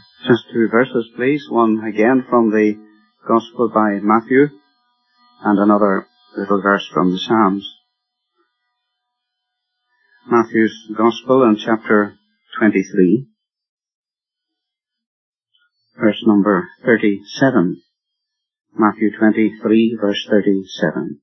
Just two verses, please. One again from the Gospel by Matthew, and another little verse from the Psalms. Matthew's Gospel in chapter 23, verse number 37. Matthew 23, verse 37.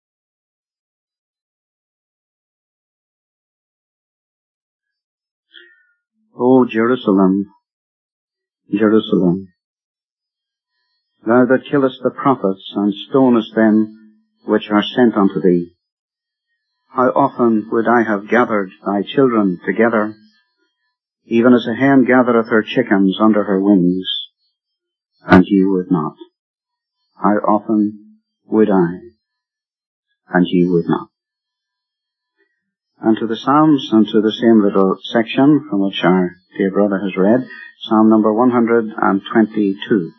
O Jerusalem, Jerusalem, thou that killest the prophets and stonest them which are sent unto thee, how often would I have gathered thy children together, even as a hen gathereth her chickens under her wings, and ye would not. How often would I, and ye would not. And to the Psalms, and to the same little section from which our dear brother has read, Psalm number 122.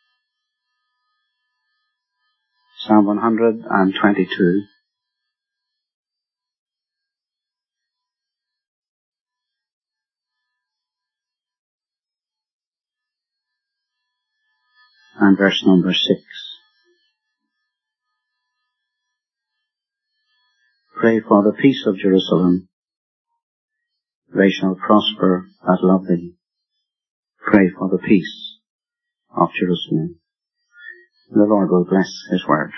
Psalm 122. And verse number 6. Pray for the peace of Jerusalem. They shall prosper that love thee. Pray for the peace of Jerusalem. The Lord will bless His word.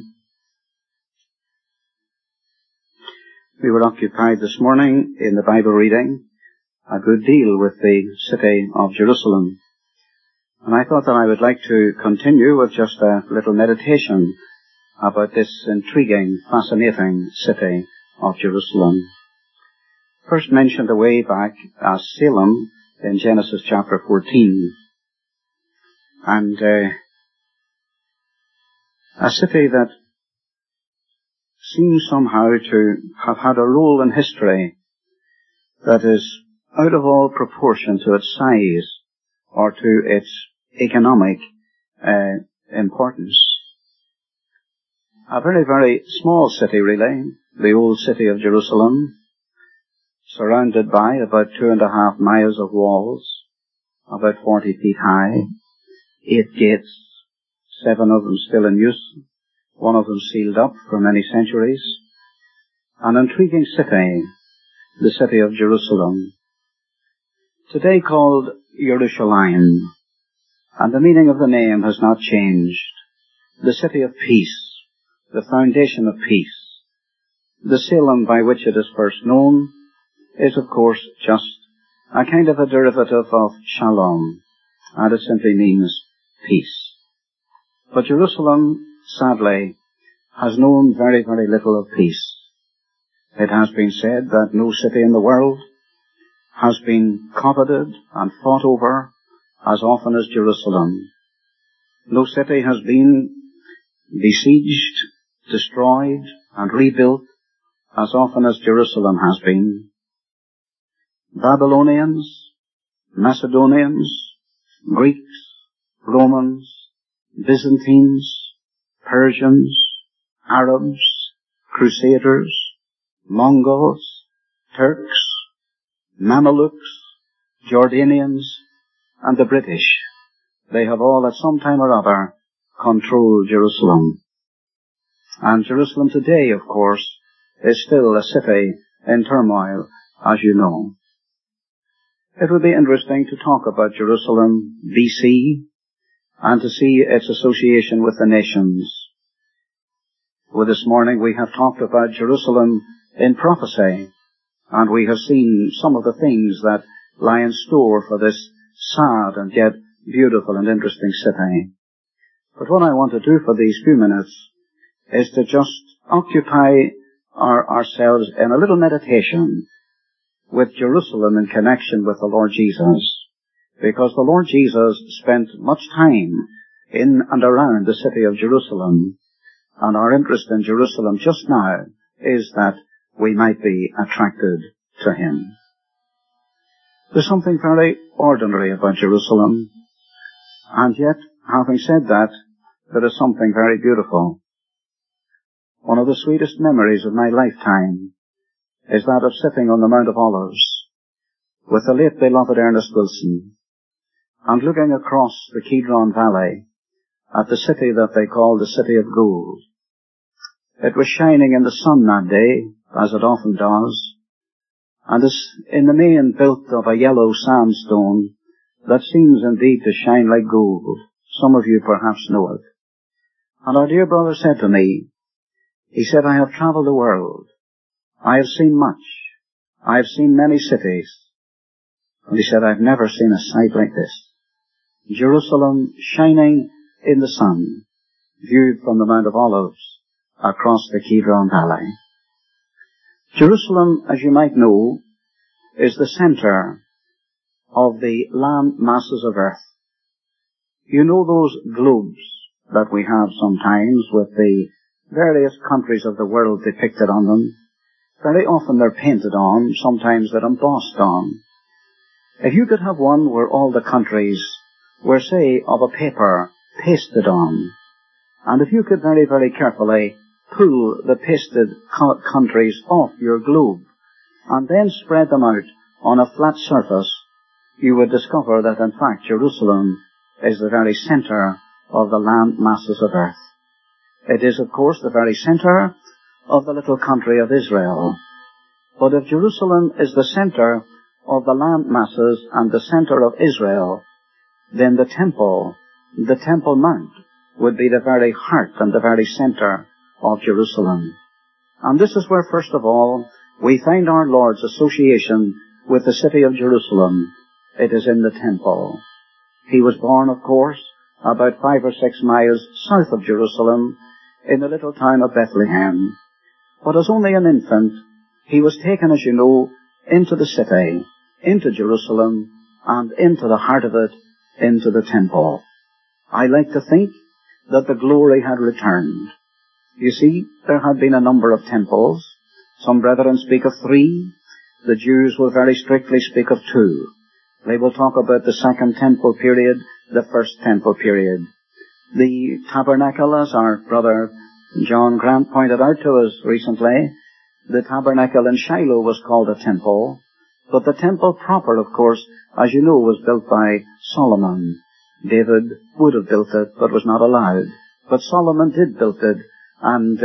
We were occupied this morning in the Bible reading a good deal with the city of Jerusalem. And I thought that I would like to continue with just a little meditation about this intriguing, fascinating city of Jerusalem. First mentioned a way back as Salem in Genesis chapter 14. And a city that seems somehow to have had a role in history that is out of all proportion to its size or to its economic importance. A very, very small city, really, the old city of Jerusalem, surrounded by about 2.5 miles of walls, about 40 feet high, 8 gates, 7 of them still in use, 1 of them sealed up for many centuries. An intriguing city, the city of Jerusalem, today called Yerushalayim, and the meaning of the name has not changed. The city of peace, the foundation of peace. The Salem by which it is first known is, of course, just a kind of a derivative of Shalom, and it simply means peace. But Jerusalem, sadly, has known very, very little of peace. It has been said that no city in the world has been coveted and fought over as often as Jerusalem. No city has been besieged, destroyed, and rebuilt as often as Jerusalem has been. Babylonians, Macedonians, Greeks, Romans, Byzantines, Persians, Arabs, Crusaders, Mongols, Turks, Mamelukes, Jordanians, and the British. They have all at some time or other controlled Jerusalem. And Jerusalem today, of course, is still a city in turmoil, as you know. It would be interesting to talk about Jerusalem BC and to see its association with the nations. Well, this morning we have talked about Jerusalem in prophecy, and we have seen some of the things that lie in store for this sad and yet beautiful and interesting city. But what I want to do for these few minutes is to just occupy ourselves in a little meditation with Jerusalem in connection with the Lord Jesus, because the Lord Jesus spent much time in and around the city of Jerusalem, and our interest in Jerusalem just now is that we might be attracted to Him. There's something very ordinary about Jerusalem, and yet, having said that, there is something very beautiful. One of the sweetest memories of my lifetime is that of sitting on the Mount of Olives with the late beloved Ernest Wilson and looking across the Kidron Valley at the city that they called the City of Gold. It was shining in the sun that day, as it often does, and is in the main built of a yellow sandstone that seems indeed to shine like gold. Some of you perhaps know it. And our dear brother said to me, he said, I have traveled the world. I have seen much. I have seen many cities. And he said, I've never seen a sight like this. Jerusalem shining in the sun, viewed from the Mount of Olives across the Kidron Valley. Jerusalem, as you might know, is the center of the land masses of earth. You know those globes that we have sometimes with the various countries of the world depicted on them. Very often they're painted on, sometimes they're embossed on. If you could have one where all the countries were, say, of a paper pasted on, and if you could very, very carefully pull the pasted countries off your globe and then spread them out on a flat surface, you would discover that in fact Jerusalem is the very center of the land masses of earth. It is, of course, the very center of the little country of Israel. But if Jerusalem is the center of the land masses and the center of Israel, then the Temple Mount, would be the very heart and the very center of Jerusalem. And this is where, first of all, we find our Lord's association with the city of Jerusalem. It is in the temple. He was born, of course, about 5 or 6 miles south of Jerusalem, in the little town of Bethlehem. But as only an infant, he was taken, as you know, into the city, into Jerusalem, and into the heart of it, into the temple. I like to think that the glory had returned. You see, there had been a number of temples. Some brethren speak of 3. The Jews will very strictly speak of 2. They will talk about the second temple period, the first temple period. The tabernacle, as our brother John Grant pointed out to us recently, the tabernacle in Shiloh was called a temple, but the temple proper, of course, as you know, was built by Solomon. David would have built it, but was not allowed. But Solomon did build it, and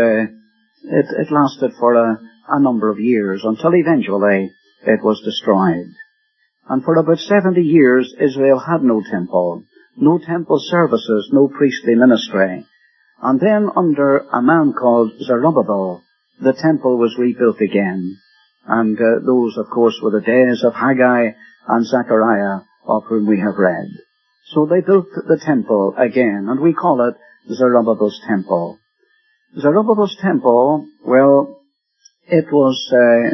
it lasted for a number of years, until eventually it was destroyed. And for about 70 years, Israel had no temple services, no priestly ministry. And then under a man called Zerubbabel, the temple was rebuilt again. And those, of course, were the days of Haggai and Zechariah, of whom we have read. So they built the temple again, and we call it Zerubbabel's temple. Zerubbabel's temple, well, it was,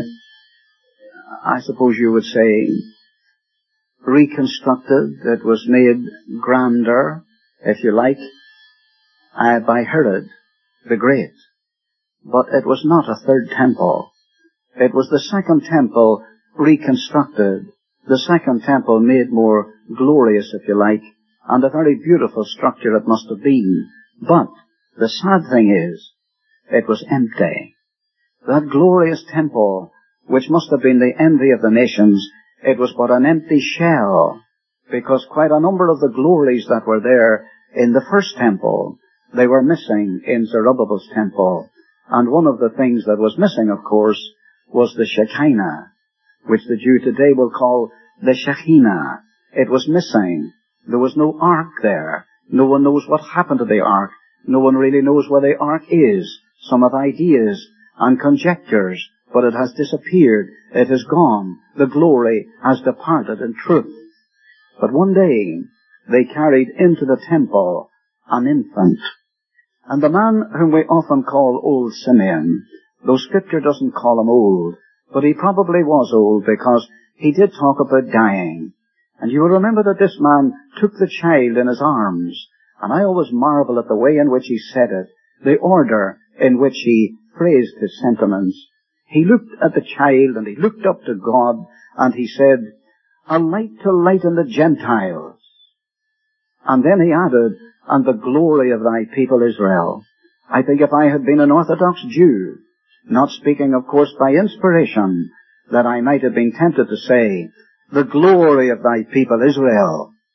I suppose you would say, reconstructed. It was made grander, if you like, by Herod the Great. But it was not a third temple. It was the second temple reconstructed, the second temple made more glorious, if you like, and a very beautiful structure it must have been. But the sad thing is, it was empty. That glorious temple, which must have been the envy of the nations, it was but an empty shell, because quite a number of the glories that were there in the first temple, they were missing in Zerubbabel's temple. And one of the things that was missing, of course, was the Shekinah, which the Jew today will call the Shekinah. It was missing. There was no ark there. No one knows what happened to the ark. No one really knows where the ark is. Some have ideas and conjectures, but it has disappeared. It has gone. The glory has departed in truth. But one day, they carried into the temple an infant. And the man whom we often call Old Simeon, though Scripture doesn't call him old, but he probably was old because he did talk about dying. And you will remember that this man took the child in his arms, and I always marvel at the way in which he said it, the order in which he phrased his sentiments. He looked at the child and he looked up to God and he said, "A light to lighten the Gentiles." And then he added, "And the glory of thy people Israel." I think if I had been an Orthodox Jew, not speaking of course by inspiration, that I might have been tempted to say, "The glory of thy people Israel."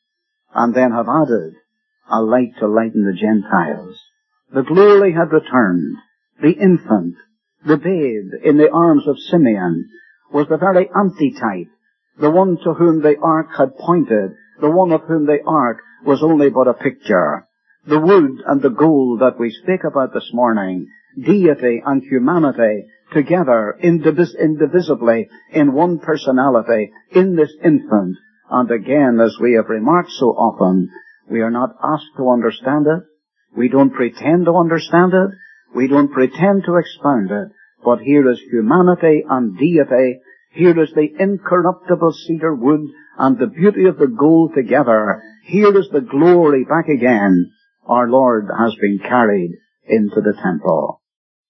and then have added a light to lighten the Gentiles. The glory had returned. The infant, the babe in the arms of Simeon, was the very antitype, the one to whom the ark had pointed, the one of whom the ark was only but a picture. The wood and the gold that we speak about this morning, deity and humanity together indivisibly in one personality in this infant. And again, as we have remarked so often, we are not asked to understand it. We don't pretend to understand it. We don't pretend to expound it. But here is humanity and deity. Here is the incorruptible cedar wood and the beauty of the gold together. Here is the glory back again. Our Lord has been carried into the temple.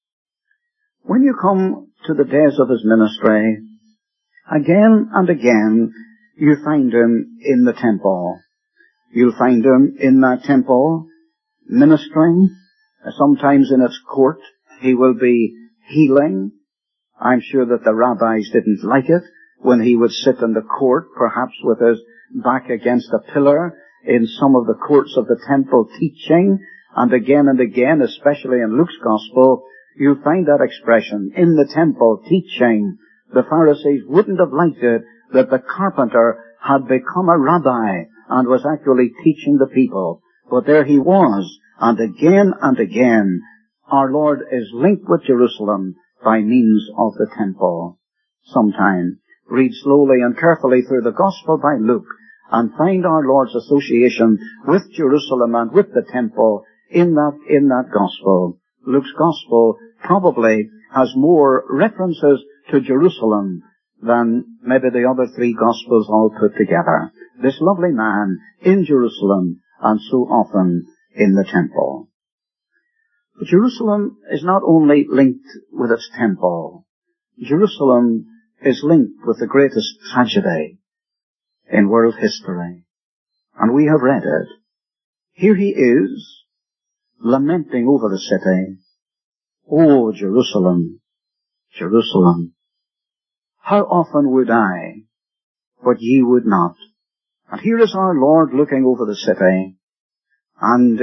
When you come to the days of his ministry, again and again you find him in the temple. You'll find him in that temple ministering. Sometimes in its court he will be healing. I'm sure that the rabbis didn't like it when he would sit in the court, perhaps with his back against a pillar in some of the courts of the temple teaching. And again, especially in Luke's Gospel, you find that expression, in the temple teaching. The Pharisees wouldn't have liked it that the carpenter had become a rabbi and was actually teaching the people. But there he was, and again, our Lord is linked with Jerusalem by means of the temple. Sometime, read slowly and carefully through the Gospel by Luke and find our Lord's association with Jerusalem and with the temple in that Gospel. Luke's Gospel probably has more references to Jerusalem than maybe the other three Gospels all put together. This lovely man in Jerusalem and so often in the temple. But Jerusalem is not only linked with its temple. Jerusalem is linked with the greatest tragedy in world history. And we have read it. Here he is, lamenting over the city. Oh, Jerusalem, Jerusalem, how often would I, but ye would not. And here is our Lord looking over the city. And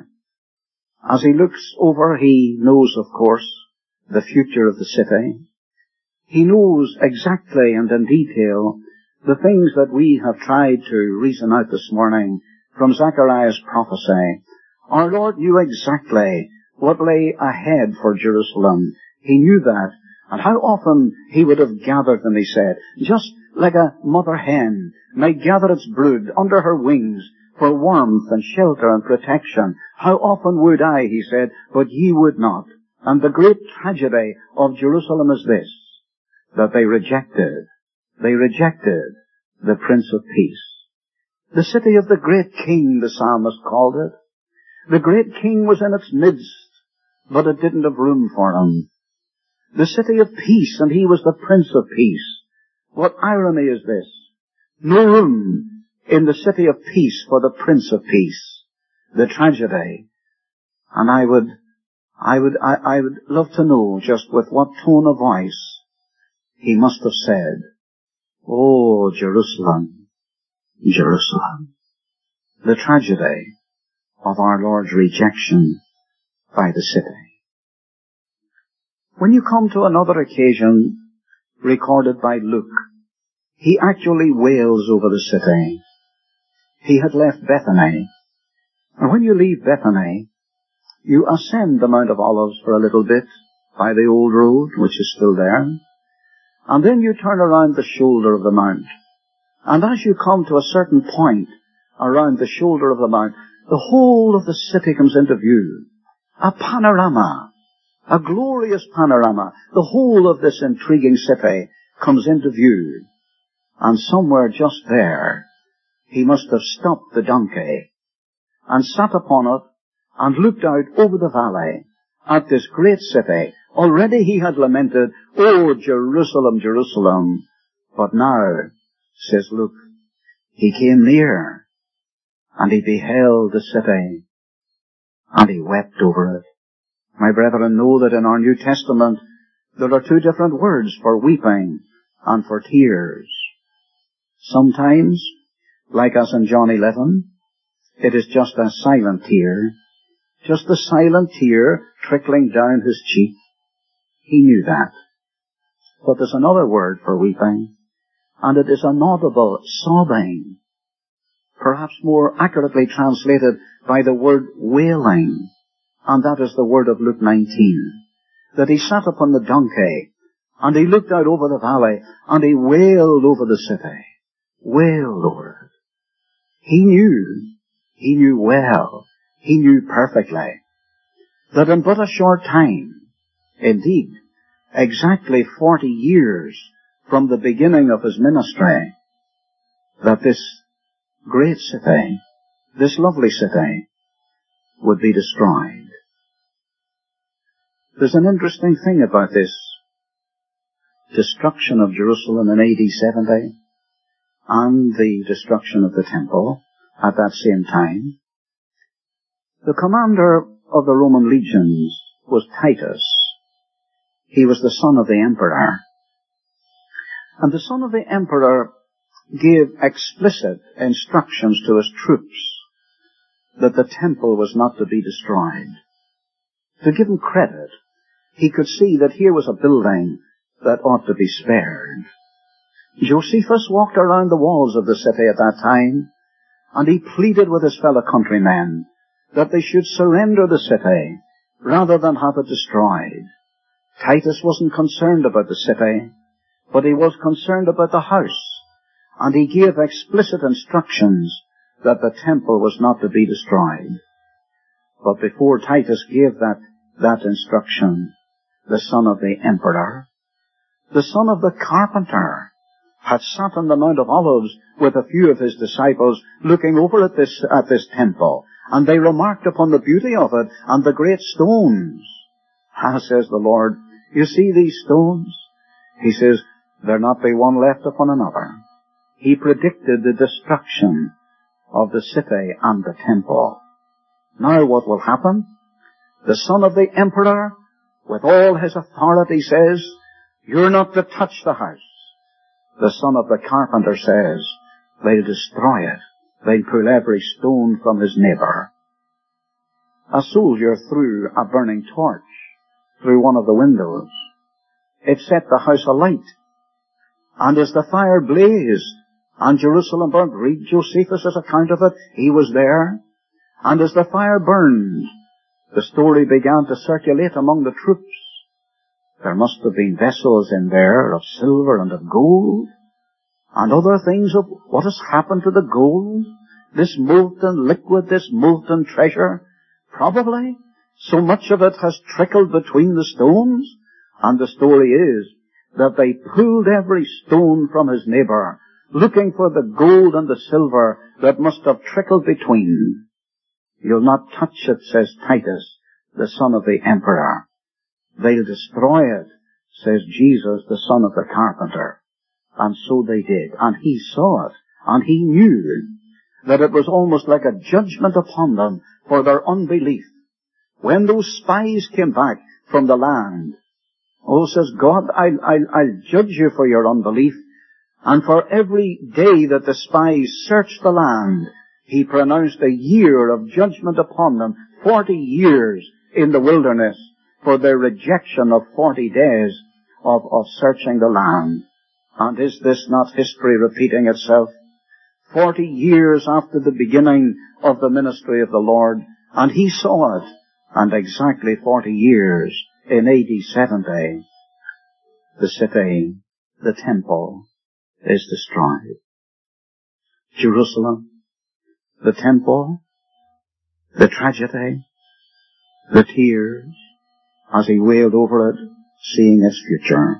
as he looks over, he knows, of course, the future of the city. He knows exactly and in detail the things that we have tried to reason out this morning from Zechariah's prophecy. Our Lord knew exactly what lay ahead for Jerusalem. He knew that. And how often he would have gathered them, he said, just like a mother hen might gather its brood under her wings for warmth and shelter and protection. How often would I, he said, but ye would not. And the great tragedy of Jerusalem is this, that they rejected the Prince of Peace. The city of the great King, the psalmist called it. The great King was in its midst, but it didn't have room for him. The city of peace, and he was the Prince of Peace. What irony is this? No room in the city of peace for the Prince of Peace. The tragedy. And I would love to know just with what tone of voice he must have said, oh, Jerusalem, Jerusalem. The tragedy of our Lord's rejection by the city. When you come to another occasion recorded by Luke, he actually wails over the city. He had left Bethany. And when you leave Bethany, you ascend the Mount of Olives for a little bit by the old road, which is still there. And then you turn around the shoulder of the mount. And as you come to a certain point around the shoulder of the mount, the whole of the city comes into view. A panorama. A glorious panorama. The whole of this intriguing city comes into view. And somewhere just there, he must have stopped the donkey and sat upon it and looked out over the valley at this great city. Already he had lamented, oh, Jerusalem, Jerusalem. But now, says Luke, he came near and he beheld the city and he wept over it. My brethren, know that in our New Testament there are two different words for weeping and for tears. Sometimes, like as in John 11, It is just a silent tear, just a silent tear trickling down his cheek. He knew that. But there's another word for weeping, and it is an audible sobbing, perhaps more accurately translated by the word wailing, and that is the word of Luke 19, that he sat upon the donkey, and he looked out over the valley, and he wailed over the city, wailed over it. He knew well, he knew perfectly, that in but a short time, indeed, exactly 40 years from the beginning of his ministry, that this great city, this lovely city, would be destroyed. There's an interesting thing about this destruction of Jerusalem in AD 70 and the destruction of the temple at that same time. The commander of the Roman legions was Titus. He was the son of the emperor. And the son of the emperor gave explicit instructions to his troops that the temple was not to be destroyed. To give him credit, he could see that here was a building that ought to be spared. Josephus walked around the walls of the city at that time, and he pleaded with his fellow countrymen that they should surrender the city rather than have it destroyed. Titus wasn't concerned about the city, but he was concerned about the house, and he gave explicit instructions that the temple was not to be destroyed. But before Titus gave that instruction, the son of the emperor, the son of the carpenter, had sat on the Mount of Olives with a few of his disciples looking over at this temple, and they remarked upon the beauty of it and the great stones. Ah, says the Lord, you see these stones? He says, there not be one left upon another. He predicted the destruction of the city and the temple. Now what will happen? The son of the emperor, with all his authority, says, you're not to touch the house. The son of the carpenter says, they'll destroy it. They'll pull every stone from his neighbor. A soldier threw a burning torch through one of the windows. It set the house alight. And as the fire blazed, and Jerusalem burned, read Josephus' account of it, he was there. And as the fire burned, the story began to circulate among the troops. There must have been vessels in there of silver and of gold, and other things of what has happened to the gold, this molten liquid, this molten treasure. Probably so much of it has trickled between the stones, and the story is that they pulled every stone from his neighbor, looking for the gold and the silver that must have trickled between. You'll not touch it, says Titus, the son of the emperor. They'll destroy it, says Jesus, the son of the carpenter. And so they did. And he saw it. And he knew that it was almost like a judgment upon them for their unbelief. When those spies came back from the land, oh, says God, I'll judge you for your unbelief. And for every day that the spies searched the land, he pronounced a year of judgment upon them, 40 years in the wilderness, for their rejection of 40 days of searching the land. And is this not history repeating itself? 40 years after the beginning of the ministry of the Lord, and he saw it, and exactly 40 years in AD 70, the city, the temple, is destroyed. Jerusalem, the temple, the tragedy, the tears, as he wailed over it, seeing its future.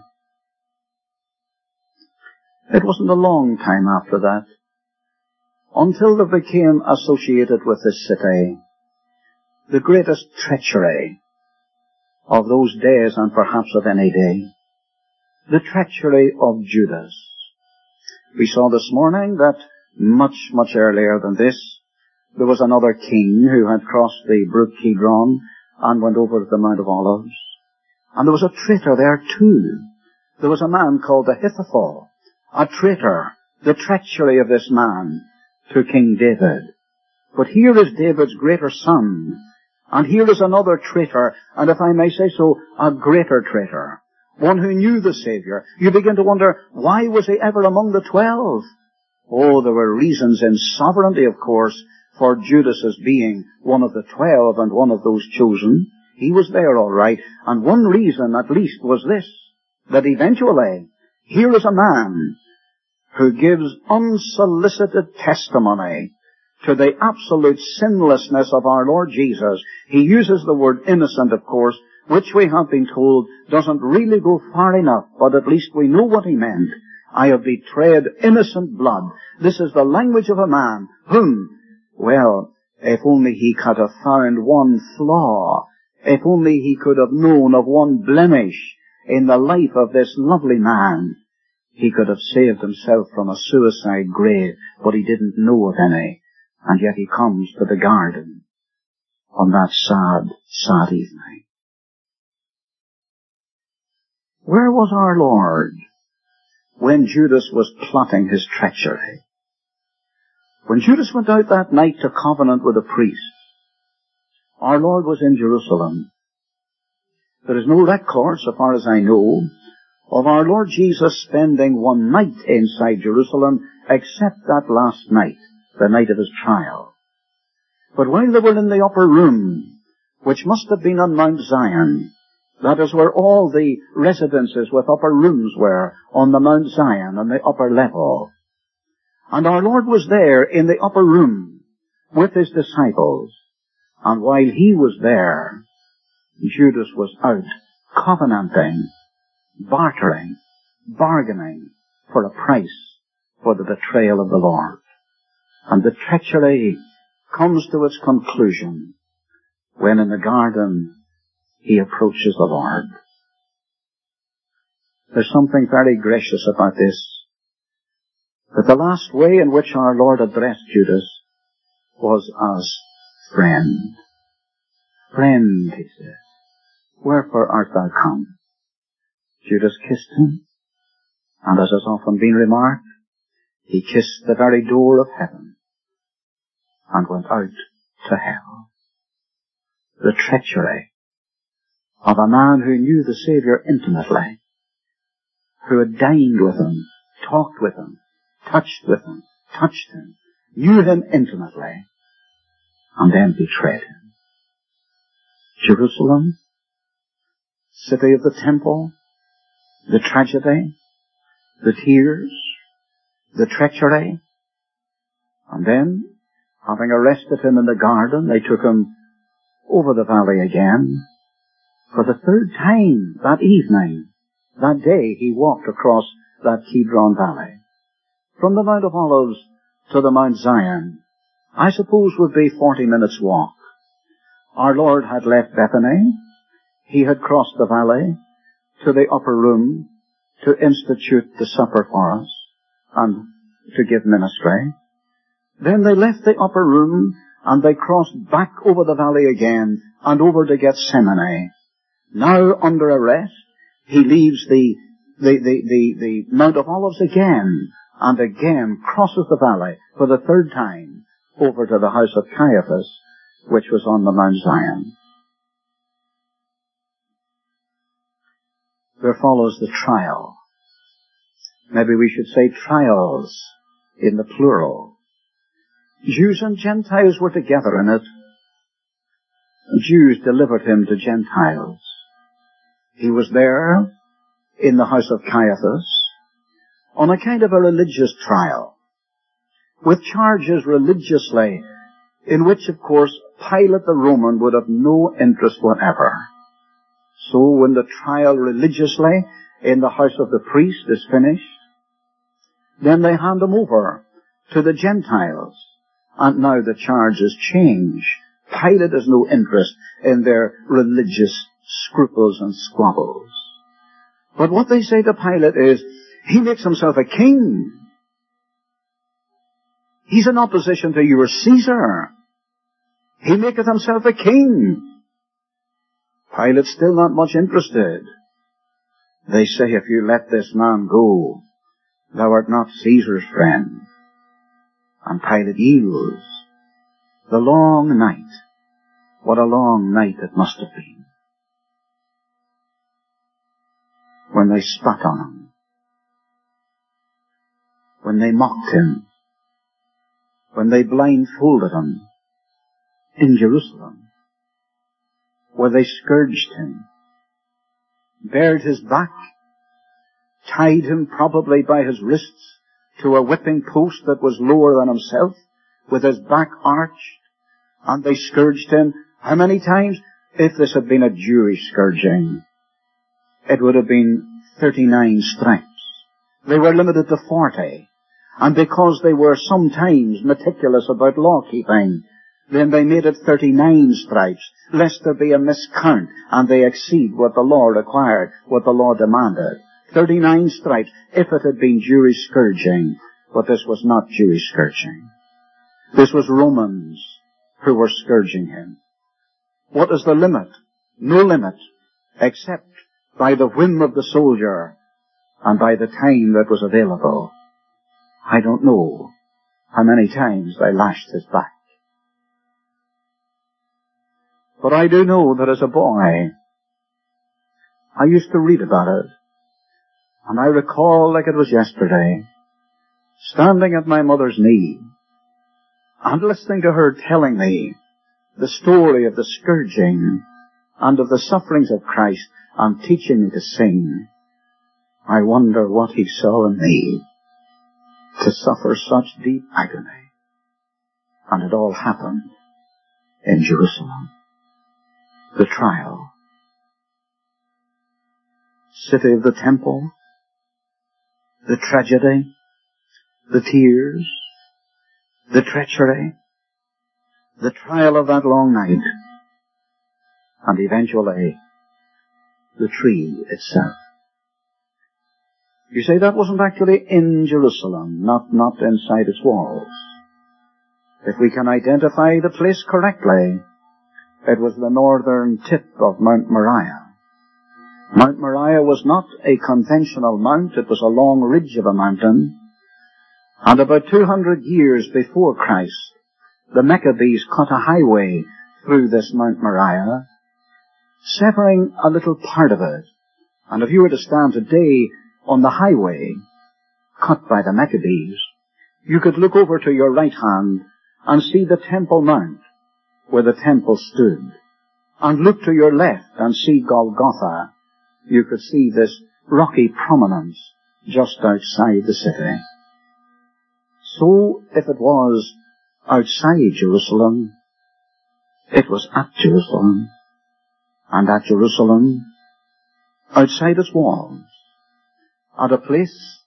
It wasn't a long time after that, until there became associated with this city the greatest treachery of those days, and perhaps of any day, the treachery of Judas. We saw this morning that much earlier than this, there was another king who had crossed the brook Kidron and went over to the Mount of Olives. And there was a traitor there too. There was a man called Ahithophel, a traitor, the treachery of this man to King David. But here is David's greater son, and here is another traitor, and if I may say so, a greater traitor, one who knew the Savior. You begin to wonder, why was he ever among the 12? Oh, there were reasons in sovereignty, of course, for Judas's being one of the 12 and one of those chosen. He was there all right, and one reason at least was this, that eventually, here is a man who gives unsolicited testimony to the absolute sinlessness of our Lord Jesus. He uses the word innocent, of course, which we have been told doesn't really go far enough, but at least we know what he meant. I have betrayed innocent blood. This is the language of a man whom, well, if only he could have found one flaw, if only he could have known of one blemish in the life of this lovely man, he could have saved himself from a suicide grave, but he didn't know of any. And yet he comes to the garden on that sad, sad evening. Where was our Lord when Judas was plotting his treachery? When Judas went out that night to covenant with the priest, our Lord was in Jerusalem. There is no record, so far as I know, of our Lord Jesus spending one night inside Jerusalem, except that last night, the night of his trial. But while they were in the upper room, which must have been on Mount Zion, that is where all the residences with upper rooms were, on the Mount Zion, on the upper level. And our Lord was there in the upper room with his disciples. And while he was there, Judas was out covenanting, bartering, bargaining for a price for the betrayal of the Lord. And the treachery comes to its conclusion when in the garden he approaches the Lord. There's something very gracious about this, that the last way in which our Lord addressed Judas was as friend. Friend, he says, wherefore art thou come? Judas kissed him, and as has often been remarked, he kissed the very door of heaven and went out to hell. The treachery of a man who knew the Savior intimately, who had dined with him, talked with him, touched him, knew him intimately, and then betrayed him. Jerusalem, city of the temple, the tragedy, the tears, the treachery, and then, having arrested him in the garden, they took him over the valley again. For the third time that evening, that day, he walked across that Kidron Valley. From the Mount of Olives to the Mount Zion, I suppose would be 40 minutes walk. Our Lord had left Bethany. He had crossed the valley to the upper room to institute the supper for us and to give ministry. Then they left the upper room and they crossed back over the valley again and over to Gethsemane. Now under arrest, he leaves the Mount of Olives again and again crosses the valley for the third time over to the house of Caiaphas, which was on the Mount Zion. There follows the trial. Maybe we should say trials in the plural. Jews and Gentiles were together in it. Jews delivered him to Gentiles. He was there in the house of Caiaphas on a kind of a religious trial, with charges religiously, in which, of course, Pilate the Roman would have no interest whatever. So when the trial religiously in the house of the priest is finished, then they hand him over to the Gentiles. And now the charges change. Pilate has no interest in their religious scruples and squabbles. But what they say to Pilate is, he makes himself a king. He's in opposition to your Caesar. He maketh himself a king. Pilate's still not much interested. They say, if you let this man go, thou art not Caesar's friend. And Pilate yields. The long night. What a long night it must have been. When they spat on him. When they mocked him. When they blindfolded him. In Jerusalem. Where they scourged him. Bared his back. Tied him probably by his wrists to a whipping post that was lower than himself, with his back arched, and they scourged him. How many times? If this had been a Jewish scourging, it would have been 39 stripes. They were limited to 40. And because they were sometimes meticulous about law-keeping, then they made it 39 stripes, lest there be a miscount, and they exceed what the law required, what the law demanded. 39 stripes, if it had been Jewish scourging, but this was not Jewish scourging. This was Romans who were scourging him. What is the limit? No limit, except by the whim of the soldier and by the time that was available. I don't know how many times they lashed his back. But I do know that as a boy, I used to read about it. And I recall like it was yesterday, standing at my mother's knee and listening to her telling me the story of the scourging and of the sufferings of Christ and teaching me to sing. I wonder what he saw in me to suffer such deep agony. And it all happened in Jerusalem. The trial. City of the temple. The tragedy, the tears, the treachery, the trial of that long night, and eventually the tree itself. You say that wasn't actually in Jerusalem, not inside its walls. If we can identify the place correctly, it was the northern tip of Mount Moriah. Mount Moriah was not a conventional mount, it was a long ridge of a mountain. And about 200 years before Christ, the Maccabees cut a highway through this Mount Moriah, severing a little part of it. And if you were to stand today on the highway cut by the Maccabees, you could look over to your right hand and see the Temple Mount, where the temple stood, and look to your left and see Golgotha. You could see this rocky prominence just outside the city. So, if it was outside Jerusalem, it was at Jerusalem, and at Jerusalem, outside its walls, at a place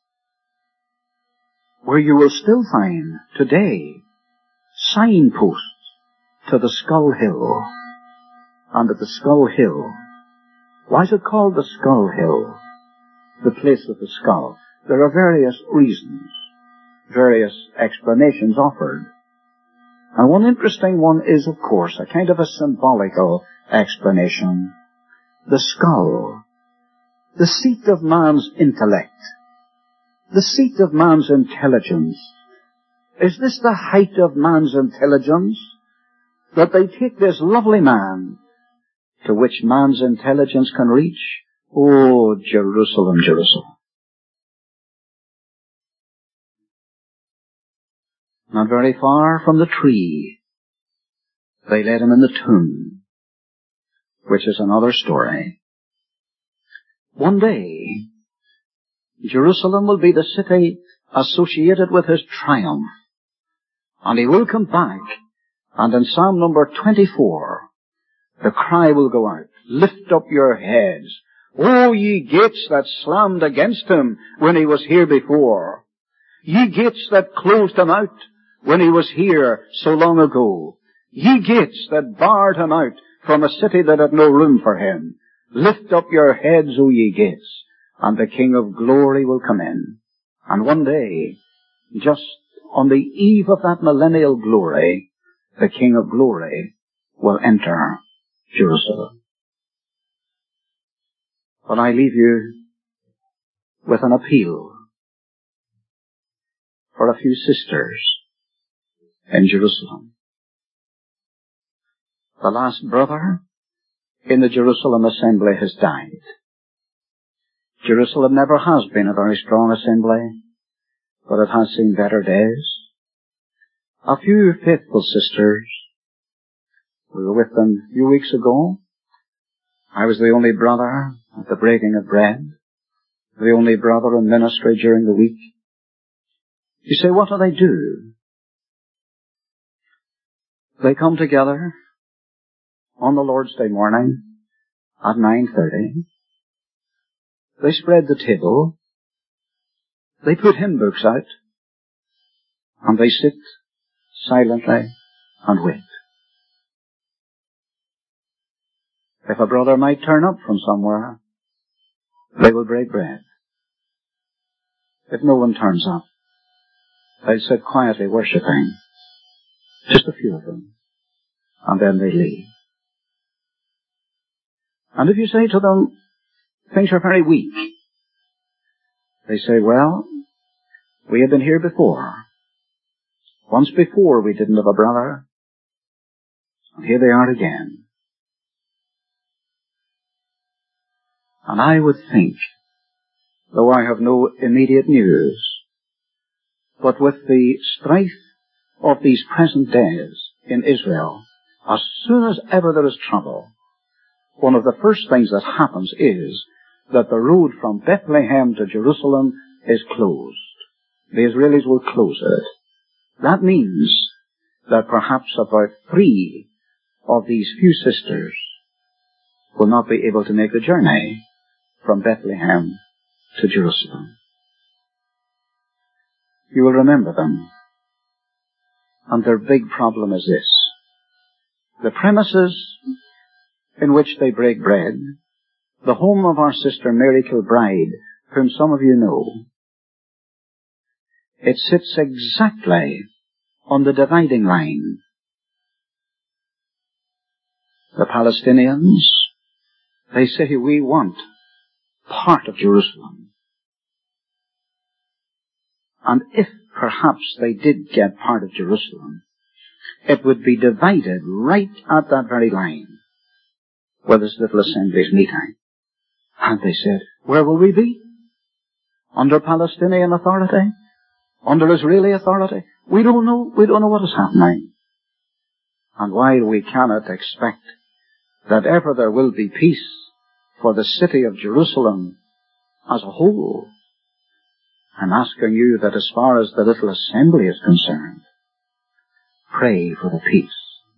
where you will still find today signposts to the Skull Hill, and at the Skull Hill. Why is it called the Skull Hill? The place of the skull. There are various reasons, various explanations offered. And one interesting one is, of course, a kind of a symbolical explanation. The skull, the seat of man's intellect, the seat of man's intelligence. Is this the height of man's intelligence? That they take this lovely man to which man's intelligence can reach? Oh, Jerusalem, Jerusalem. Not very far from the tree, they laid him in the tomb, which is another story. One day, Jerusalem will be the city associated with his triumph, and he will come back, and in Psalm number 24, the cry will go out, lift up your heads, O ye gates that slammed against him when he was here before. Ye gates that closed him out when he was here so long ago. Ye gates that barred him out from a city that had no room for him. Lift up your heads, O ye gates, and the King of glory will come in. And one day, just on the eve of that millennial glory, the King of glory will enter Jerusalem. But I leave you with an appeal for a few sisters in Jerusalem. The last brother in the Jerusalem assembly has died. Jerusalem never has been a very strong assembly, but it has seen better days. A few faithful sisters, we were with them a few weeks ago. I was the only brother at the breaking of bread, the only brother in ministry during the week. You say, what do? They come together on the Lord's Day morning at 9:30. They spread the table. They put hymn books out. And they sit silently and wait. If a brother might turn up from somewhere, they will break bread. If no one turns up, they'll sit quietly worshipping. Just a few of them. And then they leave. And if you say to them, things are very weak, they say, well, we have been here before. Once before we didn't have a brother, and here they are again. And I would think, though I have no immediate news, but with the strife of these present days in Israel, as soon as ever there is trouble, one of the first things that happens is that the road from Bethlehem to Jerusalem is closed. The Israelis will close it. That means that perhaps about 3 of these few sisters will not be able to make the journey from Bethlehem to Jerusalem. You will remember them. And their big problem is this. The premises in which they break bread, the home of our sister Mary Kilbride, whom some of you know, it sits exactly on the dividing line. The Palestinians, they say, we want part of Jerusalem. And if perhaps they did get part of Jerusalem, it would be divided right at that very line where this little assembly is meeting. And they said, where will we be? Under Palestinian authority? Under Israeli authority? We don't know. We don't know what is happening. And while we cannot expect that ever there will be peace for the city of Jerusalem as a whole, I'm asking you that as far as the little assembly is concerned, pray for the peace